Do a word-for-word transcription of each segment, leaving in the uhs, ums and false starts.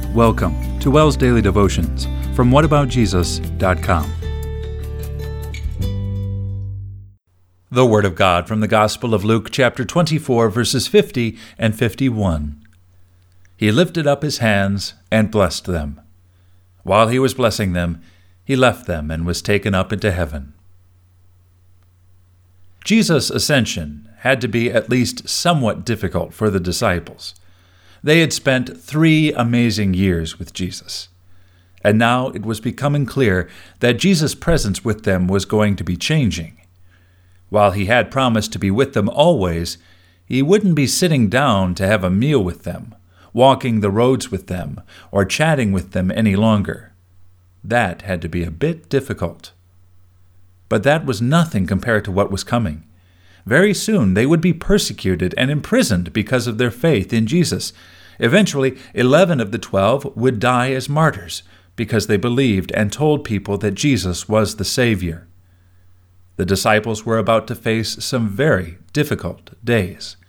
Welcome to WELS Daily Devotions from what about jesus dot com. The Word of God from the Gospel of Luke, chapter twenty-four, verses fifty and fifty-one. He lifted up his hands and blessed them. While he was blessing them, he left them and was taken up into heaven. Jesus' ascension had to be at least somewhat difficult for the disciples. They had spent three amazing years with Jesus, and now it was becoming clear that Jesus' presence with them was going to be changing. While he had promised to be with them always, he wouldn't be sitting down to have a meal with them, walking the roads with them, or chatting with them any longer. That had to be a bit difficult. But that was nothing compared to what was coming. Very soon they would be persecuted and imprisoned because of their faith in Jesus. Eventually, eleven of the twelve would die as martyrs because they believed and told people that Jesus was the Savior. The disciples were about to face some very difficult days.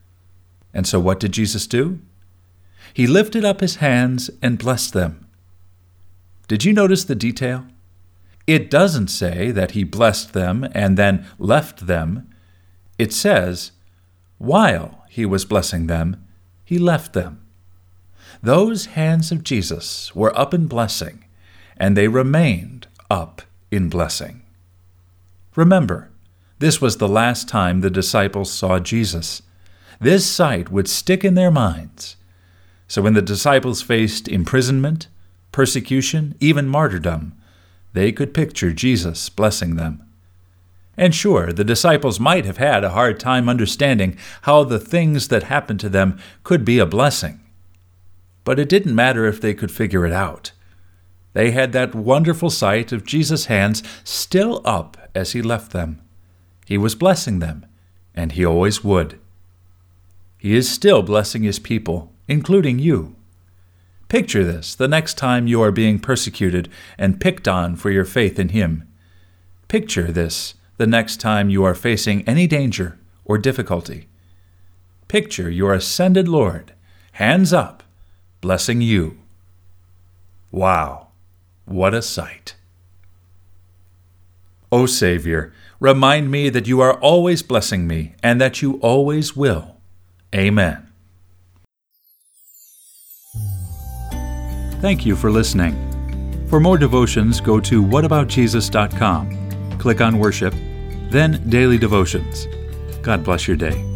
And so what did Jesus do? He lifted up his hands and blessed them. Did you notice the detail? It doesn't say that he blessed them and then left them. It says, while he was blessing them, he left them. Those hands of Jesus were up in blessing, and they remained up in blessing. Remember, this was the last time the disciples saw Jesus. This sight would stick in their minds. So when the disciples faced imprisonment, persecution, even martyrdom, they could picture Jesus blessing them. And sure, the disciples might have had a hard time understanding how the things that happened to them could be a blessing. But it didn't matter if they could figure it out. They had that wonderful sight of Jesus' hands still up as he left them. He was blessing them, and he always would. He is still blessing his people, including you. Picture this the next time you are being persecuted and picked on for your faith in him. Picture this the next time you are facing any danger or difficulty. Picture your ascended Lord, hands up, blessing you. Wow, what a sight. O Savior, remind me that you are always blessing me and that you always will. Amen. Thank you for listening. For more devotions, go to what about jesus dot com. Click on Worship, then Daily Devotions. God bless your day.